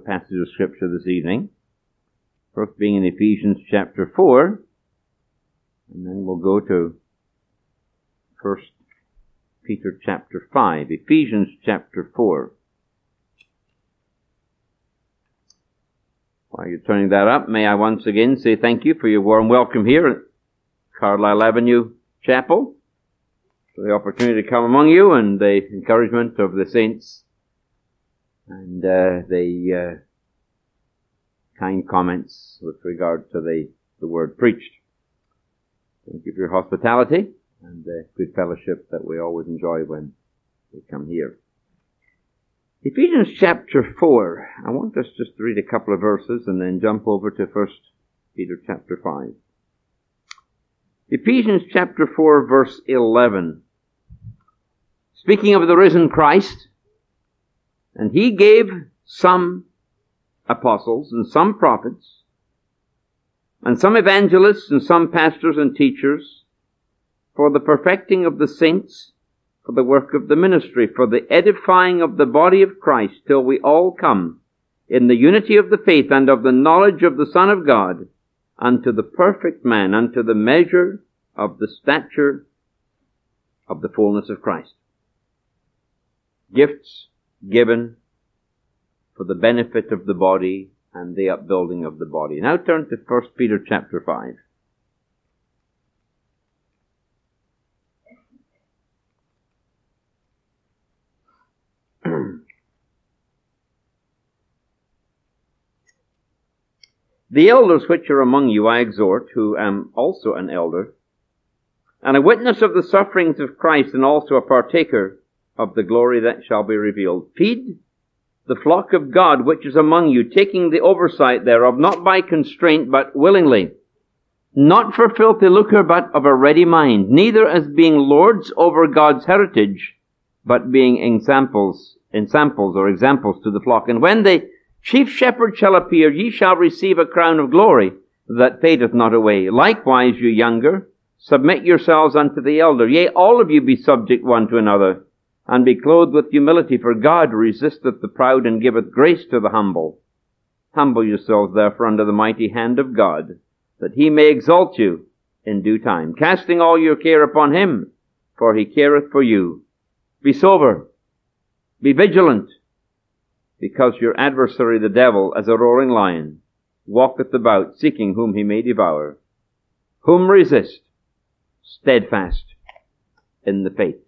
passage of Scripture this evening. First being in Ephesians chapter 4, and then we'll go to 1 Peter chapter 5. Ephesians chapter 4. While you're turning that up, may I once again say thank you for your warm welcome here at Carlisle Avenue Chapel, for the opportunity to come among you and the encouragement of the saints and the kind comments with regard to the word preached. Thank you for your hospitality and the good fellowship that we always enjoy when we come here. Ephesians chapter 4. I want us just to read a couple of verses and then jump over to 1 Peter chapter 5. Ephesians chapter 4 verse 11. Speaking of the risen Christ, and he gave some apostles and some prophets and some evangelists and some pastors and teachers for the perfecting of the saints, for the work of the ministry, for the edifying of the body of Christ, till we all come in the unity of the faith and of the knowledge of the Son of God, unto the perfect man, unto the measure of the stature of the fullness of Christ. Gifts given for the benefit of the body and the upbuilding of the body. Now turn to 1 Peter chapter 5. The elders which are among you I exhort, who am also an elder, and a witness of the sufferings of Christ, and also a partaker of the glory that shall be revealed. Feed the flock of God which is among you, taking the oversight thereof, not by constraint, but willingly, not for filthy lucre, but of a ready mind, neither as being lords over God's heritage, but being examples to the flock. And when the chief shepherd shall appear, ye shall receive a crown of glory that fadeth not away. Likewise, you younger, submit yourselves unto the elder. Yea, all of you be subject one to another, and be clothed with humility, for God resisteth the proud and giveth grace to the humble. Humble yourselves therefore under the mighty hand of God, that he may exalt you in due time, casting all your care upon him, for he careth for you. Be sober, be vigilant, because your adversary the devil, as a roaring lion, walketh about, seeking whom he may devour. Whom resist, steadfast in the faith.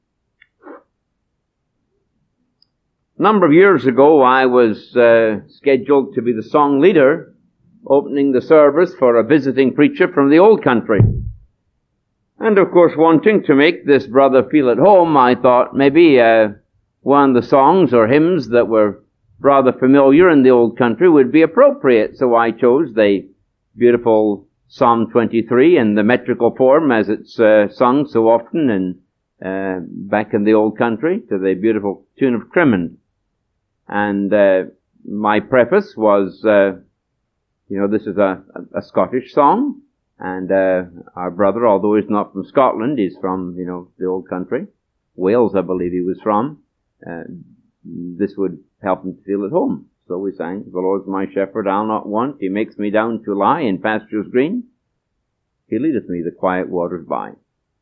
A number of years ago, I was scheduled to be the song leader, opening the service for a visiting preacher from the old country. And of course, wanting to make this brother feel at home, I thought maybe one of the songs or hymns that were rather familiar in the old country would be appropriate. So I chose the beautiful Psalm 23 in the metrical form, as it's sung so often back in the old country, to the beautiful tune of Crimond. And my preface was, this is a Scottish song, and our brother, although he's not from Scotland, he's from, the old country. Wales, I believe he was from. This would help him to feel at home. So we sang, the Lord's my shepherd, I'll not want. He makes me down to lie in pastures green. He leadeth me the quiet waters by.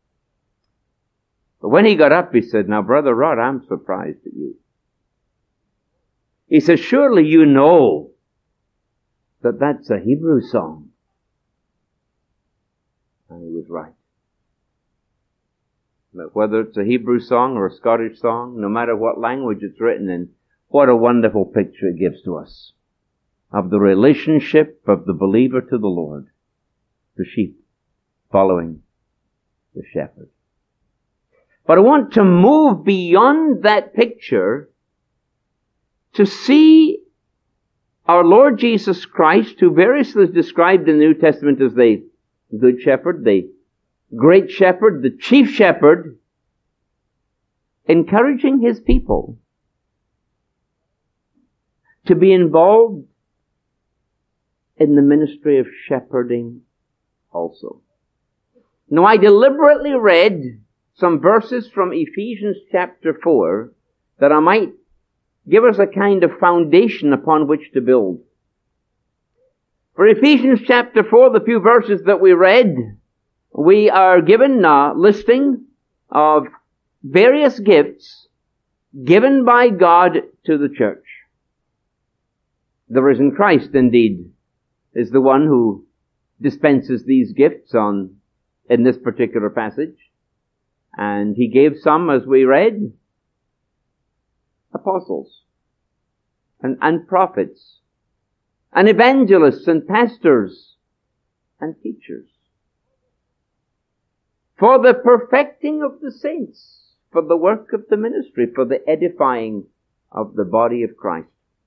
But when he got up, he said, now, Brother Rod, I'm surprised at you. He said, surely you know that that's a Hebrew song. And he was right. But whether it's a Hebrew song or a Scottish song, no matter what language it's written in, what a wonderful picture it gives to us of the relationship of the believer to the Lord, the sheep following the shepherd. But I want to move beyond that picture to see our Lord Jesus Christ, who variously is described in the New Testament as the Good Shepherd, the Great Shepherd, the Chief Shepherd, encouraging his people to be involved in the ministry of shepherding also. Now, I deliberately read some verses from Ephesians chapter 4 that I might give us a kind of foundation upon which to build. For Ephesians chapter 4, the few verses that we read, we are given a listing of various gifts given by God to the church. The risen Christ, indeed, is the one who dispenses these gifts in this particular passage. And he gave some, as we read, apostles and prophets and evangelists and pastors and teachers for the perfecting of the saints, for the work of the ministry, for the edifying of the body of Christ.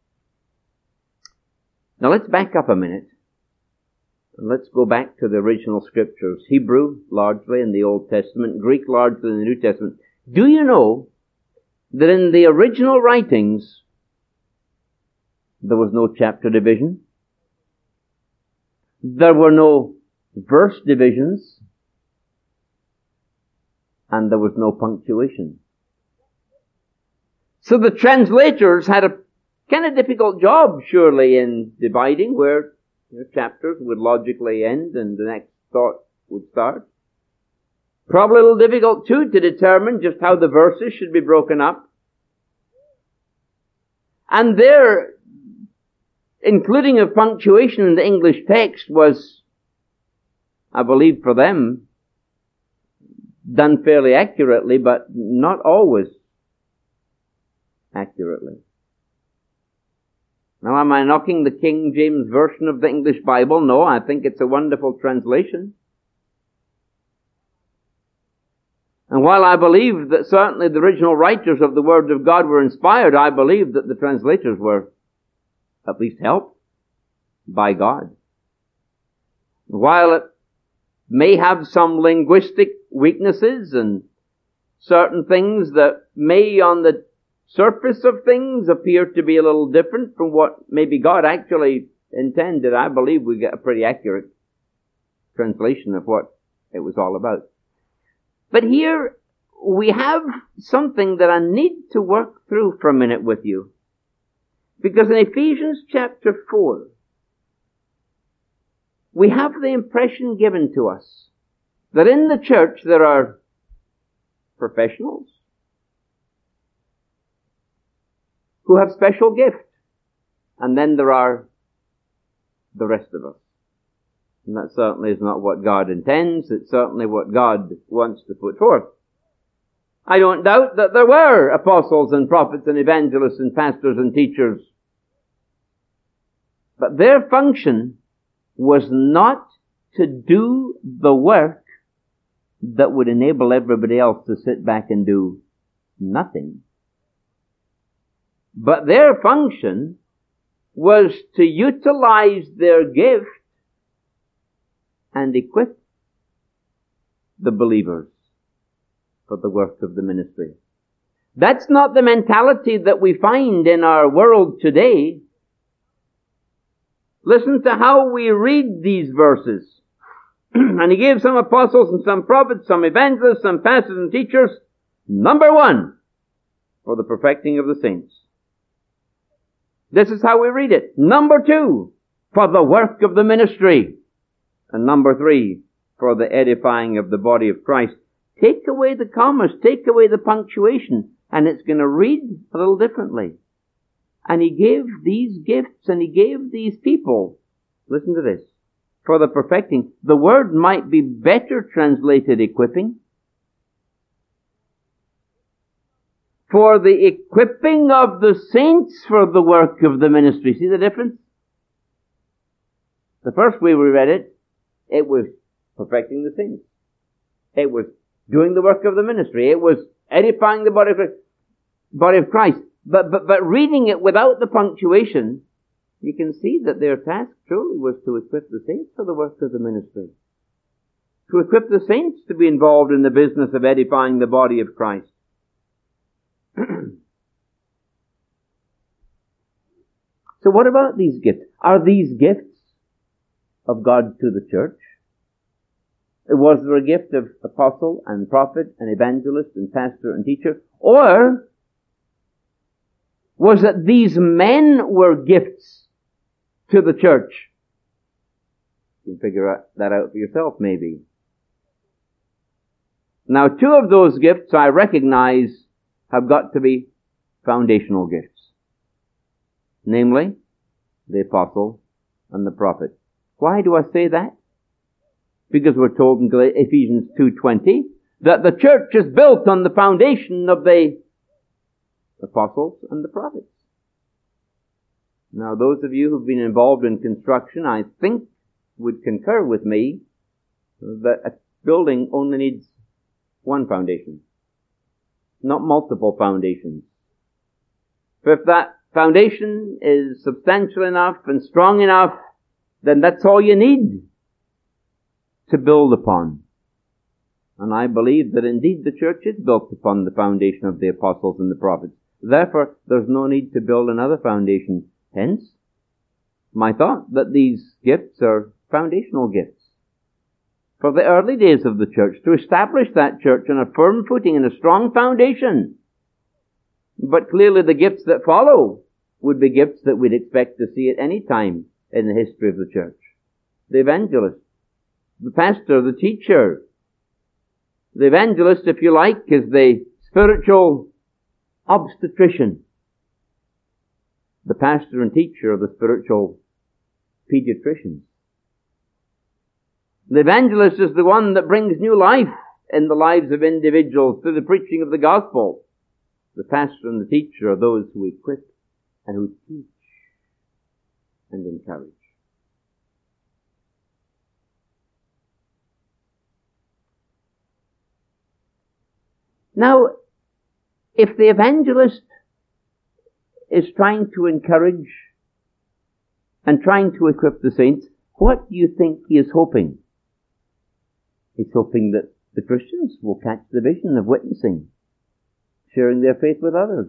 Now let's back up a minute. And let's go back to the original scriptures. Hebrew, largely in the Old Testament, Greek, largely in the New Testament. Do you know that in the original writings, there was no chapter division? There were no verse divisions, and there was no punctuation. So the translators had a kind of difficult job, surely, in dividing where chapters would logically end and the next thought would start. Probably a little difficult, too, to determine just how the verses should be broken up. And their including of punctuation in the English text was, I believe for them, done fairly accurately, but not always accurately. Now, am I knocking the King James Version of the English Bible? No, I think it's a wonderful translation. And while I believe that certainly the original writers of the Word of God were inspired, I believe that the translators were at least helped by God. While it may have some linguistic weaknesses and certain things that may on the surface of things appear to be a little different from what maybe God actually intended, I believe we get a pretty accurate translation of what it was all about. But here we have something that I need to work through for a minute with you. Because in Ephesians chapter 4, we have the impression given to us that in the church there are professionals who have special gifts, and then there are the rest of us. And that certainly is not what God intends. It's certainly what God wants to put forth. I don't doubt that there were apostles and prophets and evangelists and pastors and teachers. But their function was not to do the work that would enable everybody else to sit back and do nothing. But their function was to utilize their gift and equip the believers for the work of the ministry. That's not the mentality that we find in our world today. Listen to how we read these verses. And he gave some apostles and some prophets, some evangelists, some pastors and teachers. Number one, for the perfecting of the saints. This is how we read it. Number two, for the work of the ministry. And number three, for the edifying of the body of Christ. Take away the commas, take away the punctuation, and it's going to read a little differently. And he gave these gifts and he gave these people, listen to this, for the perfecting. The word might be better translated equipping. For the equipping of the saints for the work of the ministry. See the difference? The first way we read it, it was perfecting the saints. It was doing the work of the ministry. It was edifying the body of Christ. But reading it without the punctuation, you can see that their task truly was to equip the saints for the work of the ministry. To equip the saints to be involved in the business of edifying the body of Christ. So what about these gifts? Are these gifts of God to the church? Was there a gift of apostle and prophet and evangelist and pastor and teacher? Or was that these men were gifts to the church. You can figure that out for yourself, maybe. Now, two of those gifts I recognize have got to be foundational gifts. Namely, the apostle and the prophet. Why do I say that? Because we're told in Ephesians 2:20 that the church is built on the foundation of the apostles and the prophets. Now, those of you who've been involved in construction, I think, would concur with me that a building only needs one foundation, not multiple foundations. If that foundation is substantial enough and strong enough, then that's all you need to build upon. And I believe that indeed the church is built upon the foundation of the apostles and the prophets. Therefore, there's no need to build another foundation. Hence, my thought that these gifts are foundational gifts for the early days of the church, to establish that church on a firm footing and a strong foundation. But clearly the gifts that follow would be gifts that we'd expect to see at any time in the history of the church. The evangelist, the pastor, the teacher. The evangelist, if you like, is the spiritual obstetrician. The pastor and teacher are the spiritual pediatricians. The evangelist is the one that brings new life in the lives of individuals through the preaching of the gospel. The pastor and the teacher are those who equip and who teach and encourage. Now, if the evangelist is trying to encourage and trying to equip the saints, what do you think he is hoping? He's hoping that the Christians will catch the vision of witnessing, sharing their faith with others.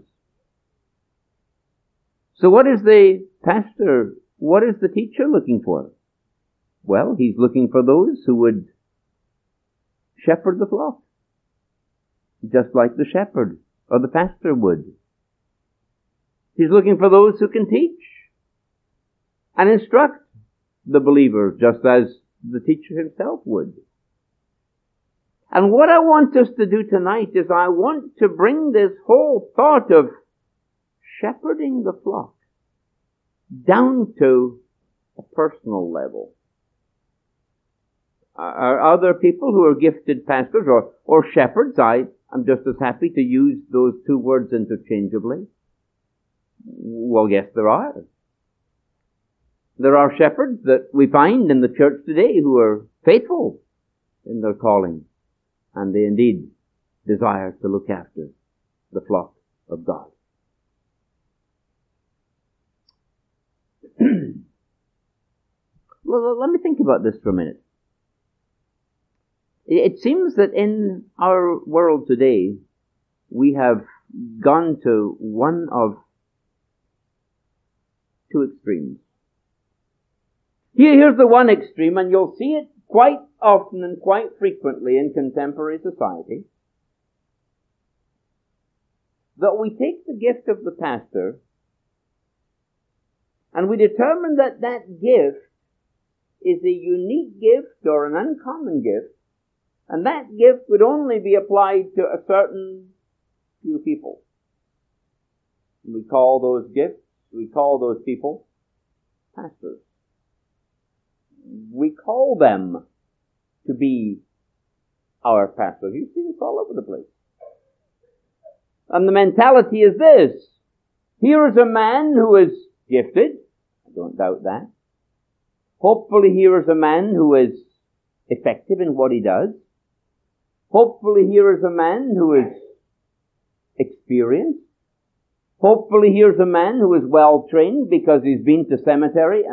So what is the pastor, what is the teacher looking for? Well, he's looking for those who would shepherd the flock, just like the shepherd or the pastor would. He's looking for those who can teach and instruct the believer, just as the teacher himself would. And what I want us to do tonight is I want to bring this whole thought of shepherding the flock down to a personal level. Are other people who are gifted pastors or shepherds? I'm just as happy to use those two words interchangeably. Well, yes, there are. There are shepherds that we find in the church today who are faithful in their calling, and they indeed desire to look after the flock of God. Well, let me think about this for a minute. It seems that in our world today, we have gone to one of two extremes. Here's the one extreme, and you'll see it quite often and quite frequently in contemporary society, that we take the gift of the pastor and we determine that that gift is a unique gift or an uncommon gift, and that gift would only be applied to a certain few people. We call those gifts, we call those people pastors. We call them to be our pastors. You see this all over the place. And the mentality is this: here is a man who is gifted, I don't doubt that. Hopefully here is a man who is effective in what he does. Hopefully here is a man who is experienced. Hopefully here's a man who is well trained because he's been to seminary.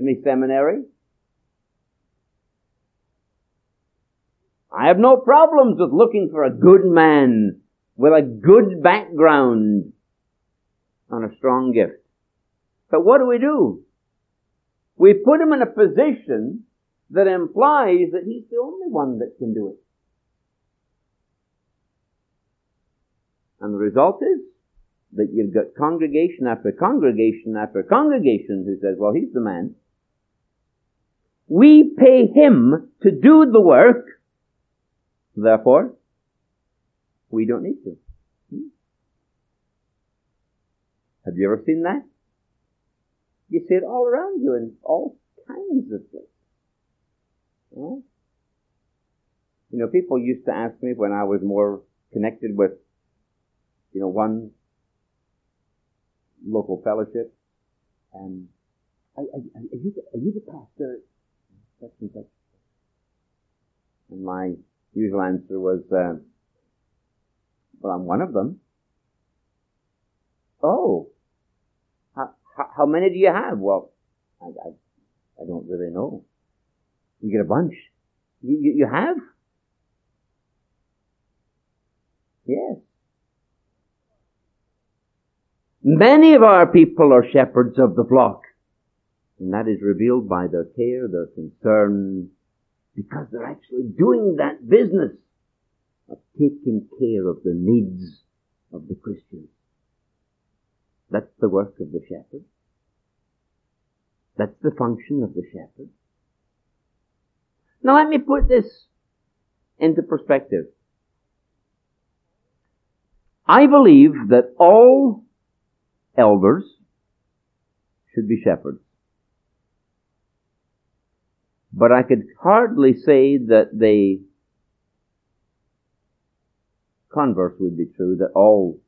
I have no problems with looking for a good man with a good background and a strong gift. But what do? We put him in a position that implies that he's the only one that can do it. And the result is, that you've got congregation after congregation after congregation who says, well, he's the man. We pay him to do the work, therefore, we don't need to. Have you ever seen that? You see it all around you in all kinds of places. Right? You know, people used to ask me when I was more connected with, one local fellowship, and are you the pastor? Such and such. And my usual answer was, well, I'm one of them. Oh, how many do you have? Well, I don't really know. You get a bunch. You have? Yes. Many of our people are shepherds of the flock. And that is revealed by their care, their concern, because they're actually doing that business of taking care of the needs of the Christians. That's the work of the shepherd. That's the function of the shepherd. Now let me put this into perspective. I believe that all elders should be shepherds. But I could hardly say that the converse would be true, that all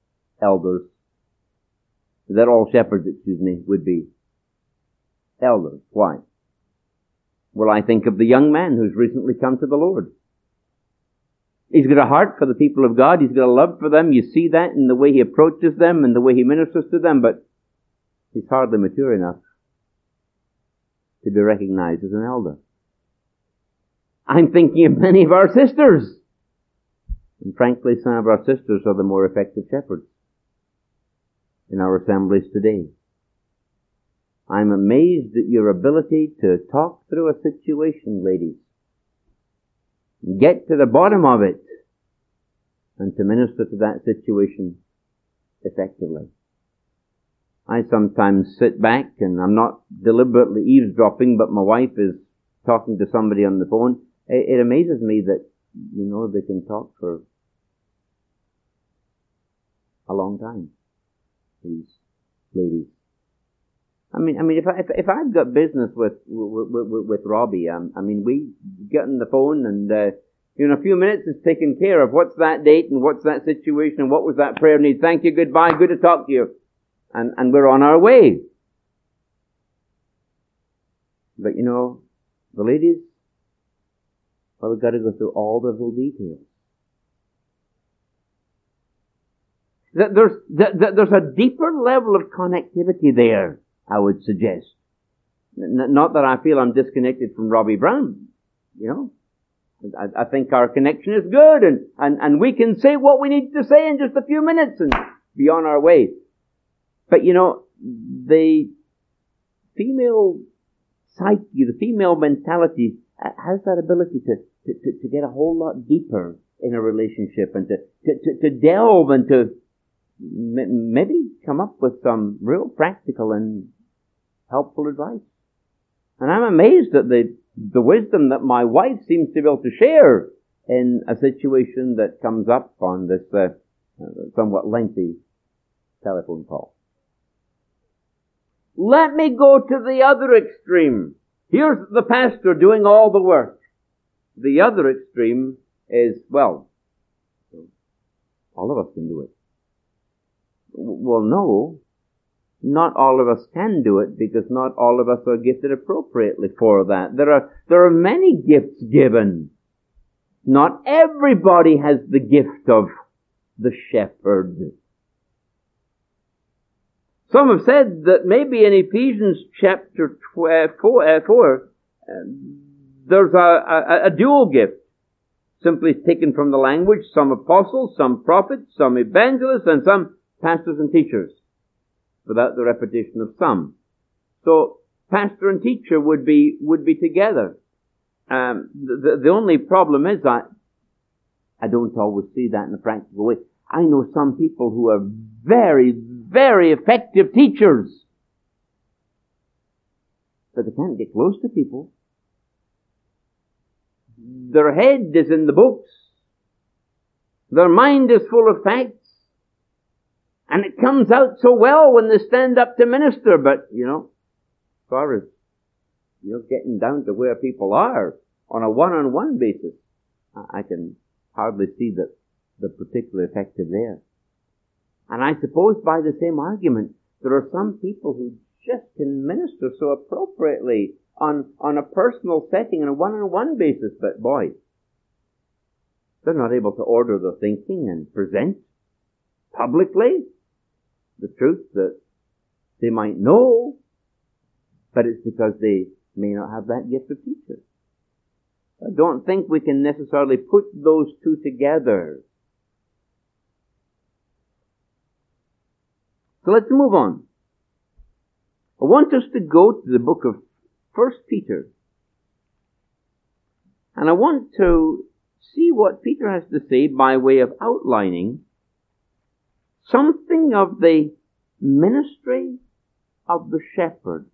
shepherds, would be elders. Why? Well, I think of the young man who's recently come to the Lord. He's got a heart for the people of God. He's got a love for them. You see that in the way he approaches them and the way he ministers to them, but he's hardly mature enough to be recognized as an elder. I'm thinking of many of our sisters. And frankly, some of our sisters are the more effective shepherds in our assemblies today. I'm amazed at your ability to talk through a situation, ladies. Get to the bottom of it and to minister to that situation effectively. I sometimes sit back, and I'm not deliberately eavesdropping, but my wife is talking to somebody on the phone. It amazes me that, they can talk for a long time, these ladies. I mean, if I've got business with Robbie, we get on the phone and, in a few minutes it's taken care of. What's that date and what's that situation and what was that prayer need? Thank you, goodbye, good to talk to you. And we're on our way. But the ladies, well, we've got to go through all the little details. There's a deeper level of connectivity there, I would suggest. Not that I feel I'm disconnected from Robbie Brown, I think our connection is good and we can say what we need to say in just a few minutes and be on our way. But the female psyche, the female mentality has that ability to get a whole lot deeper in a relationship and to delve and to maybe come up with some real practical and helpful advice. And I'm amazed at the wisdom that my wife seems to be able to share in a situation that comes up on this somewhat lengthy telephone call. Let me go to the other extreme. Here's the pastor doing all the work. The other extreme is, well, all of us can do it. Well, no, not all of us can do it because not all of us are gifted appropriately for that. There are many gifts given. Not everybody has the gift of the shepherd. Some have said that maybe in Ephesians chapter 4, there's a dual gift, simply taken from the language, some apostles, some prophets, some evangelists, and some pastors and teachers, without the repetition of some. So, pastor and teacher would be together. The only problem is that I don't always see that in a practical way. I know some people who are very, very effective teachers, but they can't get close to people. Their head is in the books. Their mind is full of facts. And it comes out so well when they stand up to minister, but, as far as, getting down to where people are on a one-on-one basis, I can hardly see that they're particularly effective there. And I suppose by the same argument, there are some people who just can minister so appropriately on a personal setting and a one-on-one basis, but boy, they're not able to order their thinking and present publicly the truth that they might know, but it's because they may not have that gift of teacher. I don't think we can necessarily put those two together. So let's move on. I want us to go to the book of 1 Peter. And I want to see what Peter has to say by way of outlining something of the ministry of the shepherd.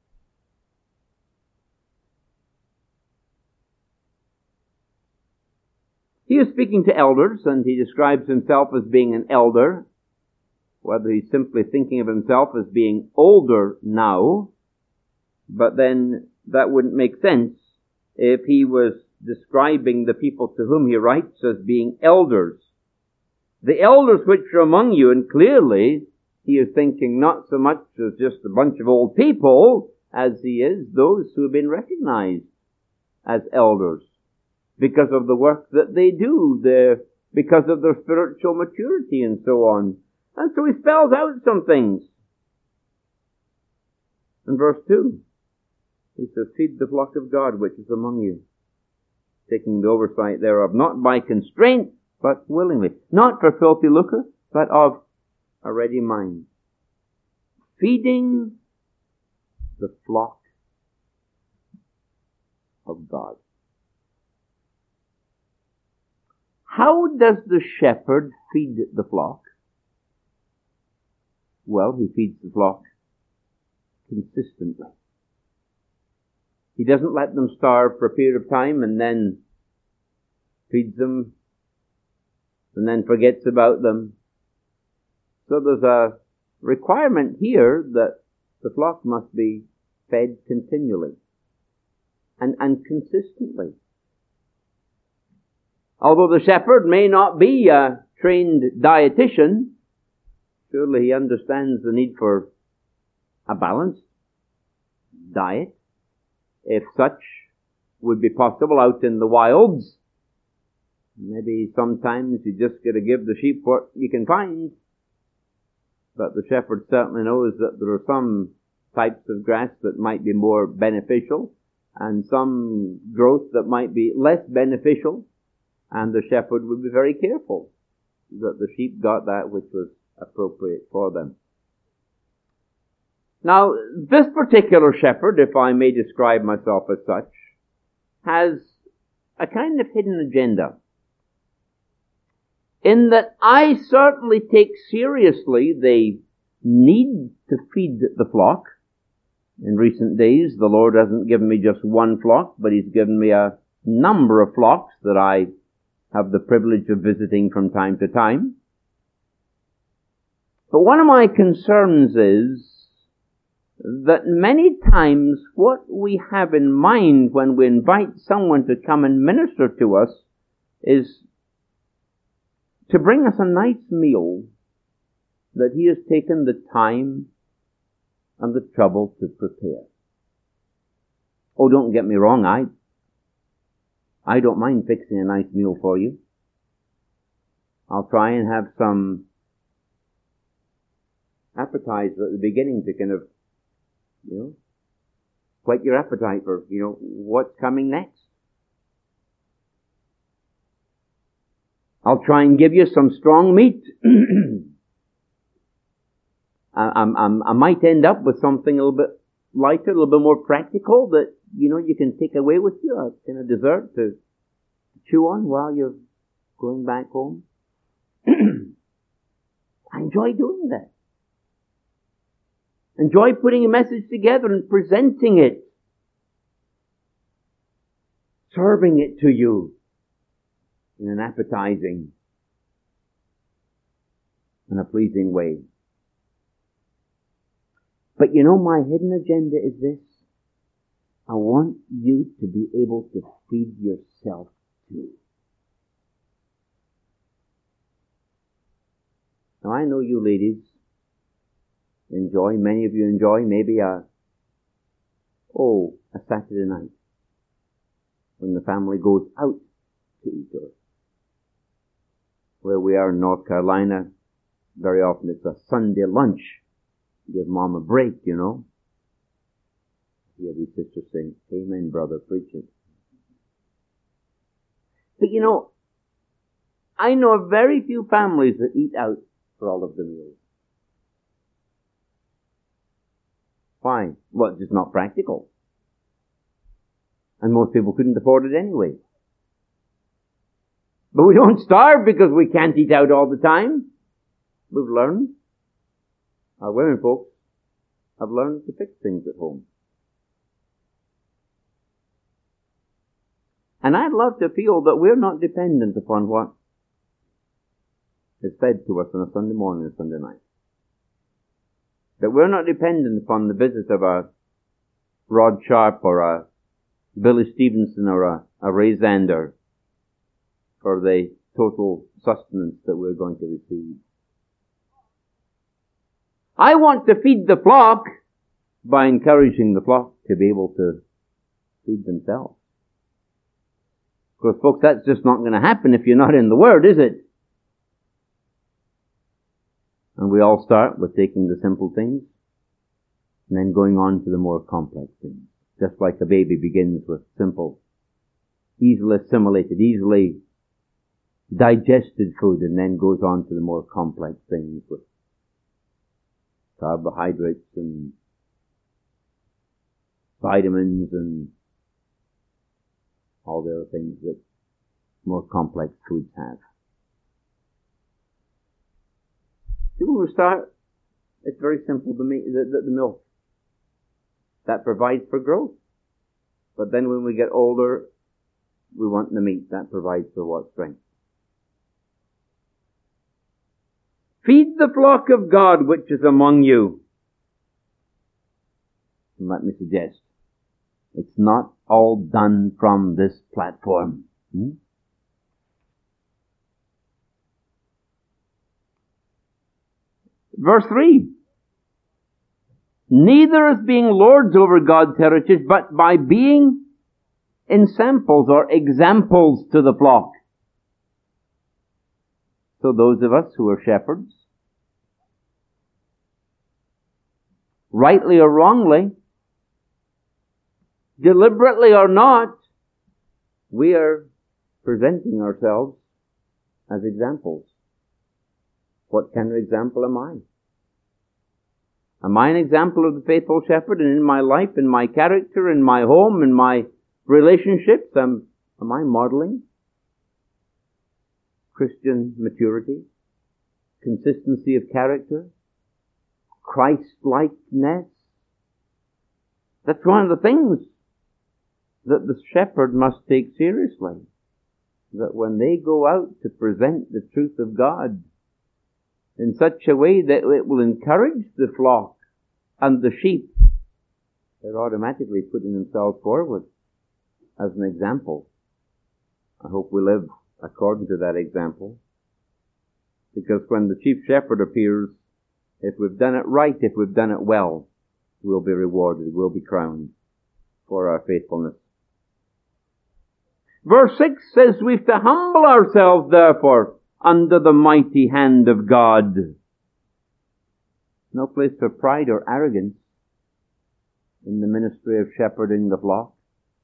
He is speaking to elders, and he describes himself as being an elder. Whether he's simply thinking of himself as being older now, but then that wouldn't make sense if he was describing the people to whom he writes as being elders. The elders which are among you, and clearly he is thinking not so much as just a bunch of old people as he is those who have been recognized as elders because of the work that they do, because of their spiritual maturity and so on. And so he spells out some things. In verse 2, he says, feed the flock of God which is among you, taking the oversight thereof, not by constraint, but willingly. Not for filthy lucre, but of a ready mind. Feeding the flock of God. How does the shepherd feed the flock? Well, he feeds the flock consistently. He doesn't let them starve for a period of time and then feeds them and then forgets about them. So there's a requirement here that the flock must be fed continually and consistently. Although the shepherd may not be a trained dietitian, surely he understands the need for a balanced diet, if such would be possible out in the wilds. Maybe sometimes you just got to give the sheep what you can find. But the shepherd certainly knows that there are some types of grass that might be more beneficial and some growth that might be less beneficial. And the shepherd would be very careful that the sheep got that which was appropriate for them. Now, this particular shepherd, if I may describe myself as such, has a kind of hidden agenda. In that I certainly take seriously the need to feed the flock. In recent days, the Lord hasn't given me just one flock, but He's given me a number of flocks that I have the privilege of visiting from time to time. But one of my concerns is that many times what we have in mind when we invite someone to come and minister to us is to bring us a nice meal that he has taken the time and the trouble to prepare. Oh, don't get me wrong, I don't mind fixing a nice meal for you. I'll try and have some appetizer at the beginning to kind of, whet your appetite for, what's coming next. I'll try and give you some strong meat. I might end up with something a little bit lighter, a little bit more practical that, you can take away with you, a kind of dessert to chew on while you're going back home. I enjoy doing that. Enjoy putting a message together and presenting it. Serving it to you in an appetizing and a pleasing way. But you know, my hidden agenda is this. I want you to be able to feed yourself too. Now I know you ladies enjoy, many of you enjoy maybe a Saturday night when the family goes out to eat. Or where we are in North Carolina, very often it's a Sunday lunch. Give Mom a break, you know. You hear these sisters saying, "Amen, brother, preach it." But you know, I know of very few families that eat out for all of the meals. Why? Well, it's just not practical. And most people couldn't afford it anyway. But we don't starve because we can't eat out all the time. We've learned. Our women folks have learned to fix things at home. And I'd love to feel that we're not dependent upon what is fed to us on a Sunday morning or Sunday night. That we're not dependent upon the visit of a Rod Sharp or a Billy Stevenson or a Ray Zander for the total sustenance that we're going to receive. I want to feed the flock by encouraging the flock to be able to feed themselves. Because folks, that's just not going to happen if you're not in the Word, is it? And we all start with taking the simple things and then going on to the more complex things. Just like a baby begins with simple, easily assimilated, easily digested food and then goes on to the more complex things with carbohydrates and vitamins and all the other things that more complex foods have. See, when we start, it's very simple. The milk. That provides for growth. But then when we get older, we want the meat. That provides for what? Strength. Feed the flock of God which is among you. And let me suggest, it's not all done from this platform. Verse 3. Neither as being lords over God's heritage, but by being ensamples or examples to the flock. So those of us who are shepherds, rightly or wrongly, deliberately or not, we are presenting ourselves as examples. What kind of example am I? Am I an example of the faithful shepherd? And in my life, in my character, in my home, in my relationships, am I modeling Christian maturity, consistency of character, Christ-likeness? That's one of the things that the shepherd must take seriously. That when they go out to present the truth of God in such a way that it will encourage the flock and the sheep, they're automatically putting themselves forward as an example. I hope we live according to that example. Because when the chief shepherd appears, if we've done it right, if we've done it well, we'll be rewarded, we'll be crowned for our faithfulness. Verse 6 says we've to humble ourselves, therefore, under the mighty hand of God. No place for pride or arrogance in the ministry of shepherding the flock.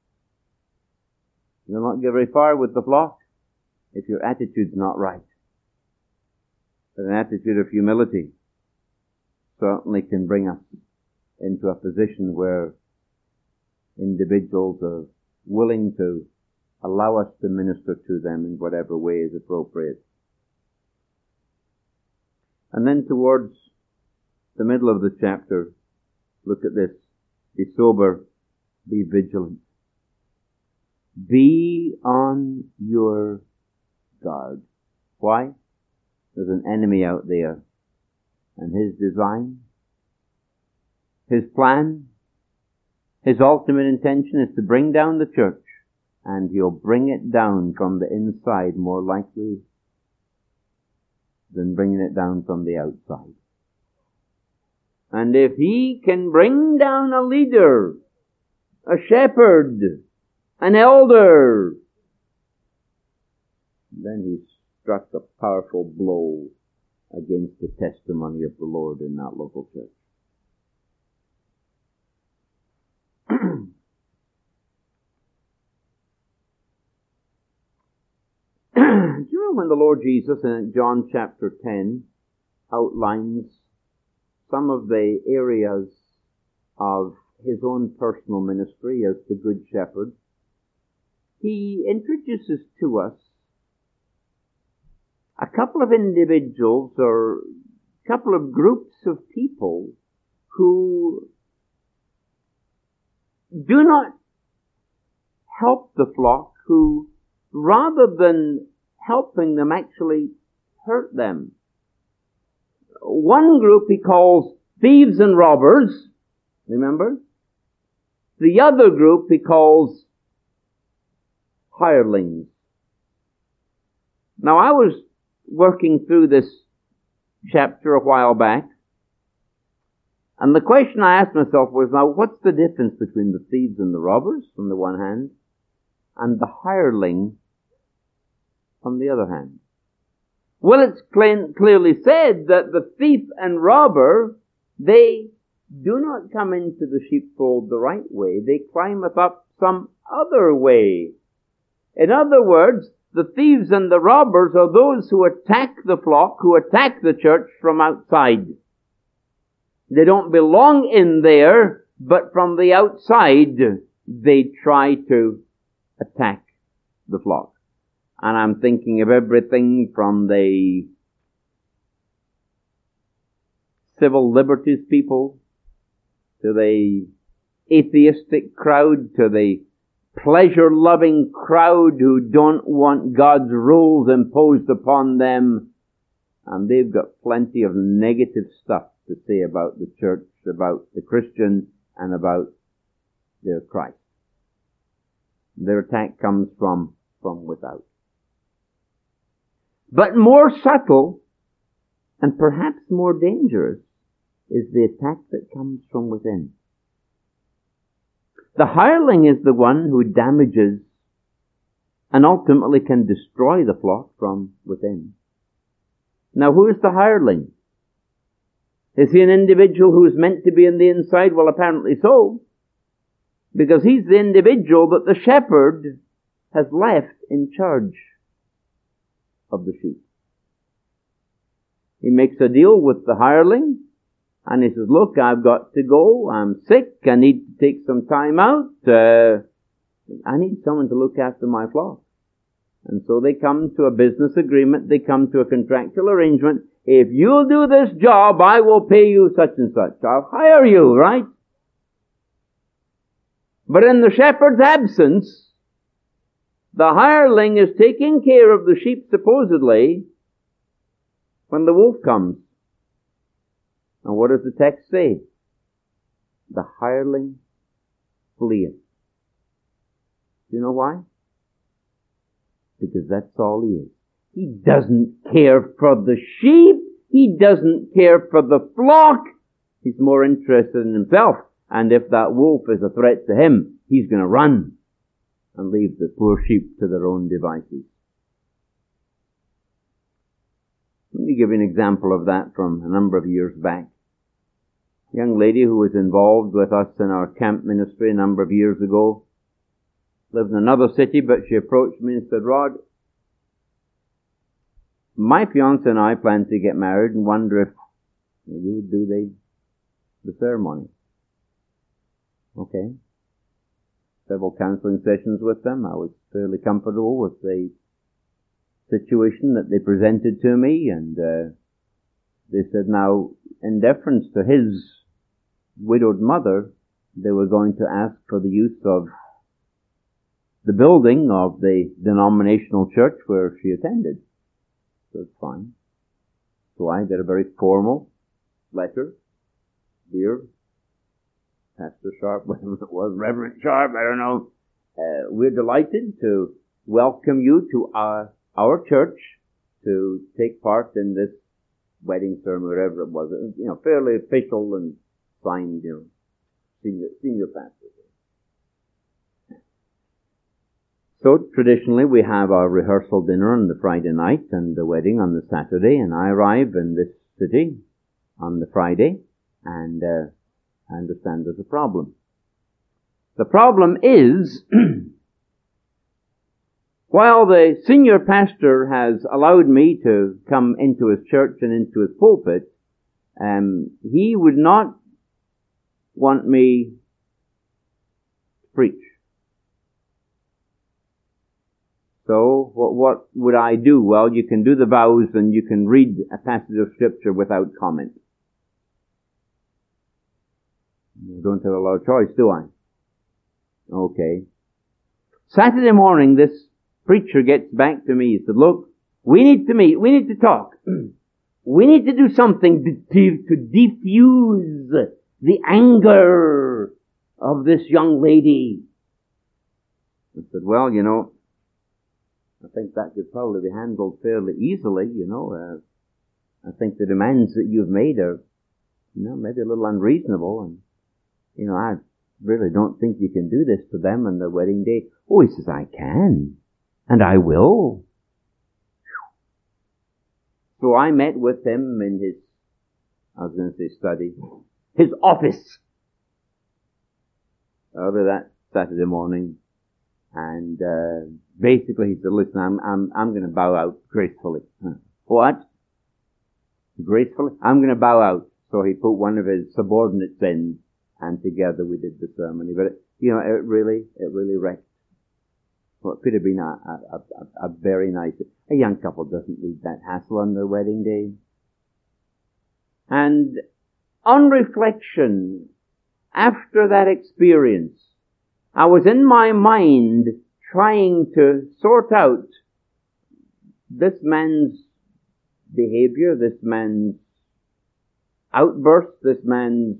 You'll not get very far with the flock if your attitude's not right. But an attitude of humility certainly can bring us into a position where individuals are willing to allow us to minister to them in whatever way is appropriate. And then towards the middle of the chapter, look at this. Be sober, be vigilant. Be on your guard. Why? There's an enemy out there. And his design, his plan, his ultimate intention is to bring down the church. And he'll bring it down from the inside more likely than bringing it down from the outside. And if he can bring down a leader, a shepherd, an elder, then he's struck a powerful blow against the testimony of the Lord in that local church. Do you know when the Lord Jesus in John chapter 10 outlines some of the areas of his own personal ministry as the Good Shepherd? He introduces to us a couple of individuals or a couple of groups of people who do not help the flock, who rather than helping them actually hurt them. One group he calls thieves and robbers, remember? The other group he calls hirelings. Now I was working through this chapter a while back, and the question I asked myself was, now what's the difference between the thieves and the robbers on the one hand, and the hireling on the other hand? Well, it's clearly said that the thief and robber, they do not come into the sheepfold the right way. They climbeth up some other way. In other words, the thieves and the robbers are those who attack the flock, who attack the church from outside. They don't belong in there, but from the outside, they try to attack the flock. And I'm thinking of everything from the civil liberties people, to the atheistic crowd, to the pleasure-loving crowd who don't want God's rules imposed upon them. And they've got plenty of negative stuff to say about the church, about the Christian, and about their Christ. Their attack comes from without. But more subtle, and perhaps more dangerous, is the attack that comes from within. The hireling is the one who damages and ultimately can destroy the flock from within. Now, who is the hireling? Is he an individual who is meant to be on the inside? Well, apparently so, because he's the individual that the shepherd has left in charge of the sheep. He makes a deal with the hireling, and he says, look, I've got to go, I'm sick, I need to take some time out, I need someone to look after my flock. And so they come to a business agreement, they come to a contractual arrangement. If you'll do this job, I will pay you such and such. I'll hire you, right? But in the shepherd's absence, the hireling is taking care of the sheep, supposedly, when the wolf comes. And what does the text say? The hireling fleeth. Do you know why? Because that's all he is. He doesn't care for the sheep. He doesn't care for the flock. He's more interested in himself. And if that wolf is a threat to him, he's going to run and leave the poor sheep to their own devices. Let me give you an example of that from a number of years back. A young lady who was involved with us in our camp ministry a number of years ago lived in another city, but she approached me and said, Rod, my fiance and I plan to get married and wonder if you would do the ceremony. Okay. Several counseling sessions with them. I was fairly comfortable with the situation that they presented to me, and they said now, in deference to his widowed mother, they were going to ask for the use of the building of the denominational church where she attended. So it's fine. So I did a very formal letter. Dear Pastor Sharp, whatever it was, Reverend Sharp, I don't know. We're delighted to welcome you to our church to take part in this wedding ceremony, whatever it was. You know, fairly official and signed, you know, senior pastor. So traditionally we have our rehearsal dinner on the Friday night and the wedding on the Saturday, and I arrive in this city on the Friday, and I understand there's a problem. The problem is, while the senior pastor has allowed me to come into his church and into his pulpit, he would not want me to preach. So what would I do? Well, you can do the vows and you can read a passage of Scripture without comment. I don't have a lot of choice, do I? Okay. Saturday morning, this preacher gets back to me. He said, look, we need to meet. We need to talk. We need to do something to diffuse the anger of this young lady. I said, well, you know, I think that could probably be handled fairly easily, you know. I think the demands that you've made are, you know, maybe a little unreasonable, and, you know, I really don't think you can do this to them on their wedding day. Oh, he says, I can, and I will. So I met with him in his, I was going to say study, his office, early that Saturday morning. And basically he said, listen, I'm going to bow out gracefully. What? Gracefully? I'm going to bow out. So he put one of his subordinates in, and together we did the ceremony. But it really wrecked. Well, it could have been a very nice. A young couple doesn't need that hassle on their wedding day. And on reflection, after that experience, I was in my mind trying to sort out this man's behavior, this man's outburst, this man's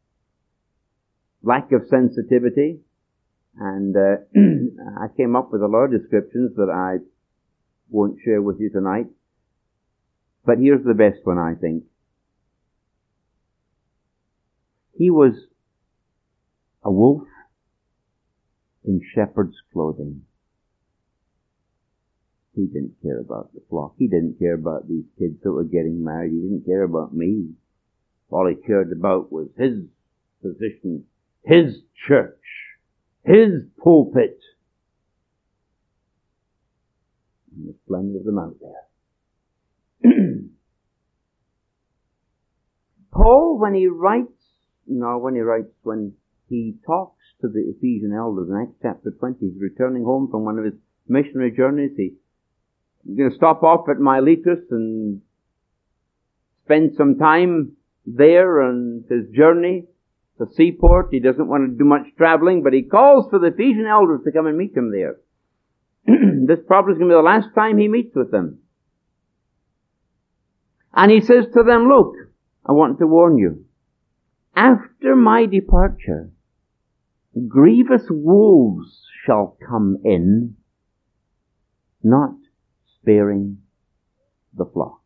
lack of sensitivity. And I came up with a lot of descriptions that I won't share with you tonight. But here's the best one, I think. He was a wolf in shepherd's clothing. He didn't care about the flock. He didn't care about these kids that were getting married. He didn't care about me. All he cared about was his position, his church, his pulpit. And there's plenty of them out there. Paul, when he talks to the Ephesian elders in Acts chapter 20, he's returning home from one of his missionary journeys. He's going to stop off at Miletus and spend some time there on his journey, the seaport. He doesn't want to do much traveling, but he calls for the Ephesian elders to come and meet him there. This probably is going to be the last time he meets with them. And he says to them, look, I want to warn you, after my departure, grievous wolves shall come in, not sparing the flock.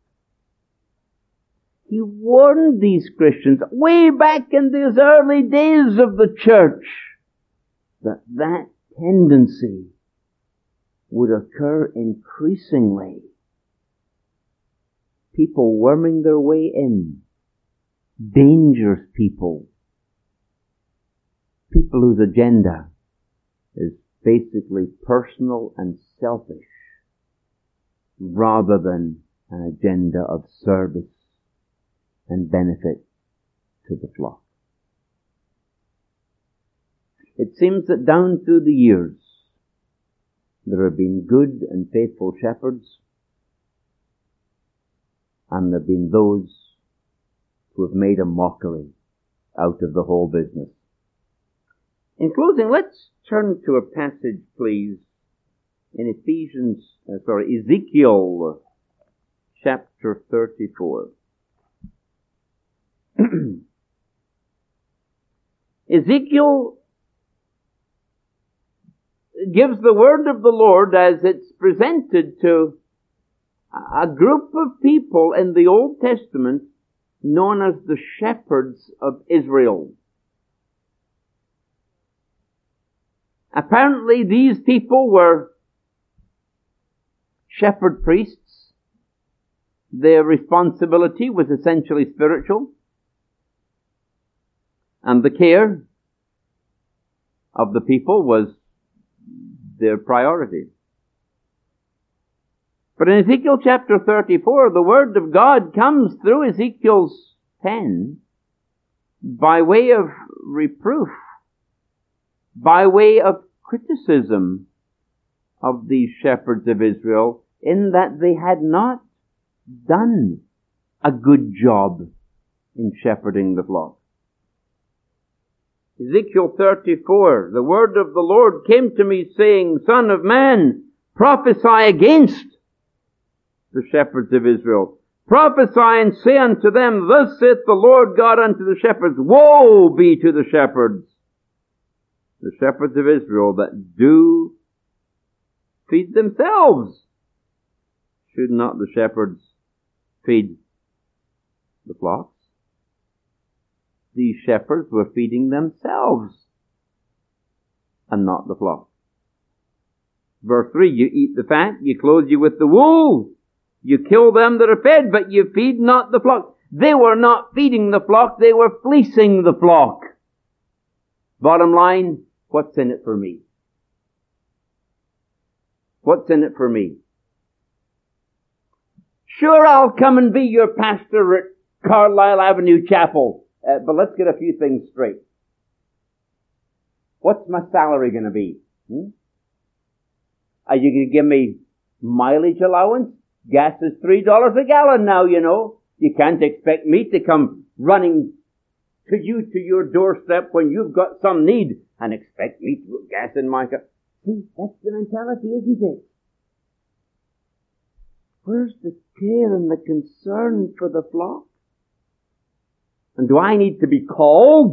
He warned these Christians way back in these early days of the church that tendency would occur increasingly. People worming their way in. Dangerous people. People whose agenda is basically personal and selfish rather than an agenda of service and benefit to the flock. It seems that down through the years there have been good and faithful shepherds, and there have been those to have made a mockery out of the whole business. In closing, let's turn to a passage, please, in Ezekiel chapter 34. Ezekiel gives the word of the Lord as it's presented to a group of people in the Old Testament known as the shepherds of Israel. Apparently these people were shepherd priests. Their responsibility was essentially spiritual, and the care of the people was their priority. But in Ezekiel chapter 34, the word of God comes through Ezekiel's pen by way of reproof, by way of criticism of these shepherds of Israel, in that they had not done a good job in shepherding the flock. Ezekiel 34, the word of the Lord came to me saying, Son of man, prophesy against the shepherds of Israel. Prophesy and say unto them, Thus saith the Lord God unto the shepherds, Woe be to the shepherds of Israel that do feed themselves. Should not the shepherds feed the flocks? These shepherds were feeding themselves and not the flock. Verse 3, you eat the fat, you clothe you with the wool, you kill them that are fed, but you feed not the flock. They were not feeding the flock, they were fleecing the flock. Bottom line, what's in it for me? What's in it for me? Sure, I'll come and be your pastor at Carlisle Avenue Chapel. But let's get a few things straight. What's my salary going to be? Are you going to give me mileage allowance? Gas is $3 a gallon now, you know. You can't expect me to come running to you to your doorstep when you've got some need and expect me to put gas in my car. See, that's the mentality, isn't it? Where's the care and the concern for the flock? And do I need to be called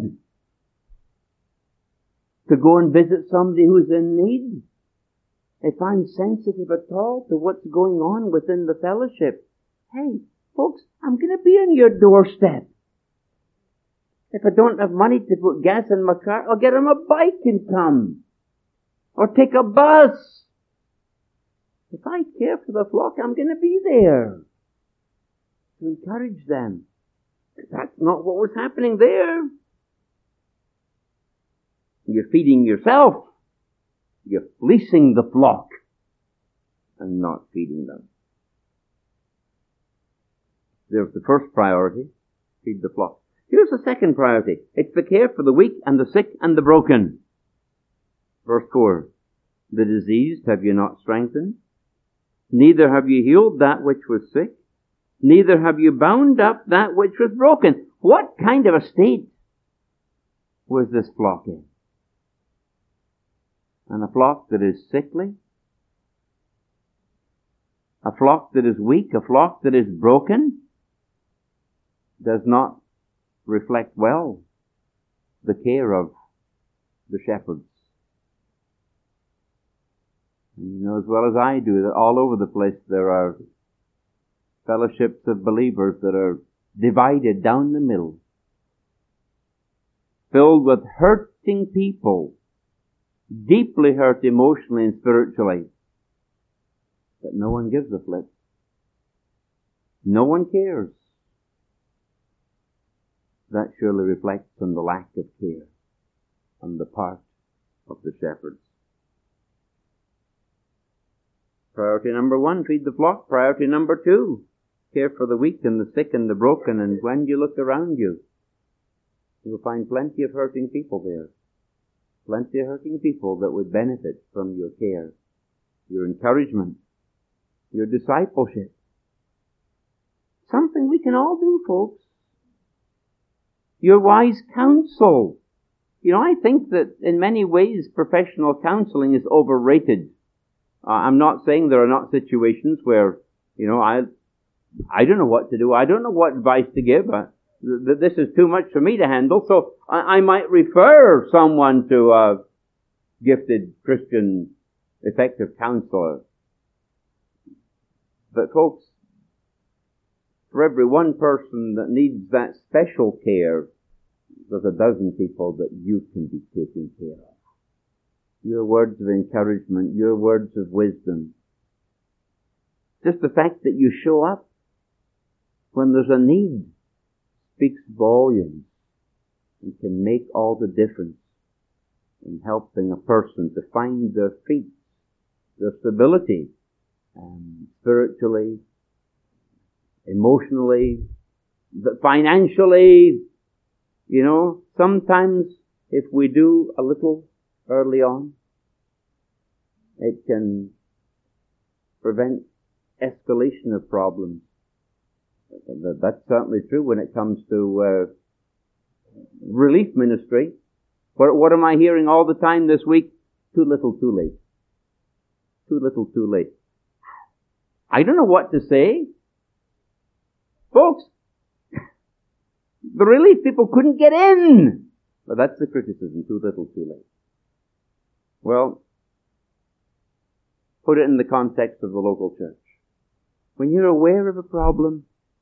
to go and visit somebody who's in need? If I'm sensitive at all to what's going on within the fellowship, hey, folks, I'm going to be on your doorstep. If I don't have money to put gas in my car, I'll get on a bike and come. Or take a bus. If I care for the flock, I'm going to be there to encourage them. That's not what was happening there. You're feeding yourself. You're fleecing the flock and not feeding them. There's the first priority, feed the flock. Here's the second priority. It's the care for the weak and the sick and the broken. Verse 4. The diseased have you not strengthened, neither have you healed that which was sick, neither have you bound up that which was broken. What kind of a state was this flock in? And a flock that is sickly, a flock that is weak, a flock that is broken, does not reflect well the care of the shepherds. And you know as well as I do that all over the place there are fellowships of believers that are divided down the middle, filled with hurting people, deeply hurt emotionally and spiritually, but no one gives a flip. No one cares. That surely reflects on the lack of care on the part of the shepherds. Priority number 1, feed the flock. Priority number 2, care for the weak and the sick and the broken. And when you look around you, you'll find plenty of hurting people there. Plenty of hurting people that would benefit from your care, your encouragement, your discipleship. Something we can all do, folks. your wise counsel. You know, I think that in many ways professional counseling is overrated. I'm not saying there are not situations where, you know, I don't know what to do. I don't know what advice to give. This is too much for me to handle. So I might refer someone to a gifted Christian effective counselor. But folks, for every one person that needs that special care, there's a dozen people that you can be taking care of. Your words of encouragement, your words of wisdom. Just the fact that you show up when there's a need speaks volumes and can make all the difference in helping a person to find their feet, their stability, spiritually, emotionally, financially. You know, sometimes if we do a little early on, it can prevent escalation of problems. That's certainly true when it comes to relief ministry. What am I hearing all the time this week? Too little, too late. Too little, too late. I don't know what to say. Folks, the relief people couldn't get in. But that's the criticism, too little, too late. Well, put it in the context of the local church. When you're aware of a problem,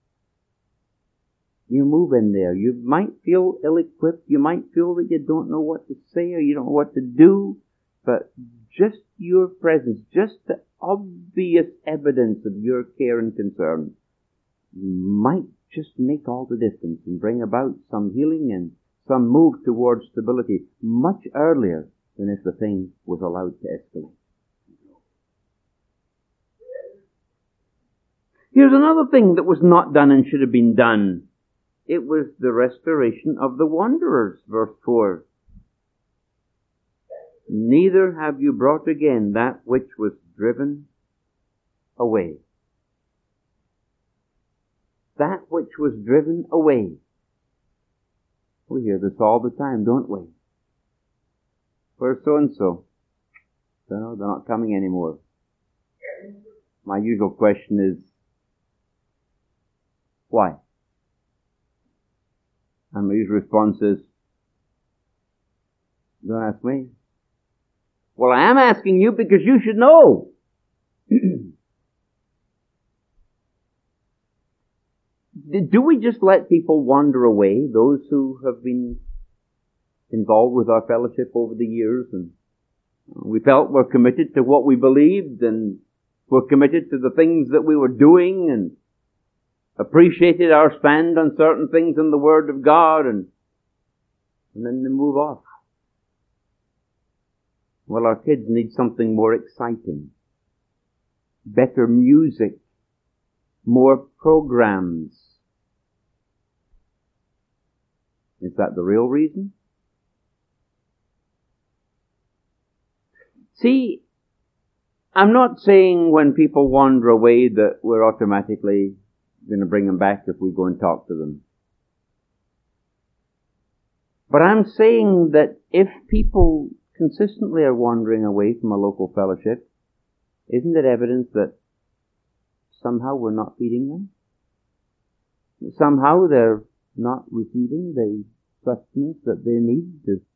you move in there. You might feel ill-equipped. You might feel that you don't know what to say or you don't know what to do. But just your presence, just the obvious evidence of your care and concern might just make all the difference and bring about some healing and some move towards stability much earlier than if the thing was allowed to escalate. Here's another thing that was not done and should have been done. It was the restoration of the wanderers, verse 4. Neither have you brought again that which was driven away. That which was driven away. We hear this all the time, don't we? Where's so-and-so? No, they're not coming anymore. My usual question is, why? And my usual response is, don't ask me. Well, I am asking you because you should know. Do we just let people wander away, those who have been involved with our fellowship over the years, and we felt we're committed to what we believed, and we're committed to the things that we were doing, and appreciated our stand on certain things in the Word of God, and then they move off? Well, our kids need something more exciting, better music, more programs. Is that the real reason? See, I'm not saying when people wander away that we're automatically going to bring them back if we go and talk to them. But I'm saying that if people consistently are wandering away from a local fellowship, isn't it evidence that somehow we're not feeding them? Somehow they're not receiving the sustenance that they need to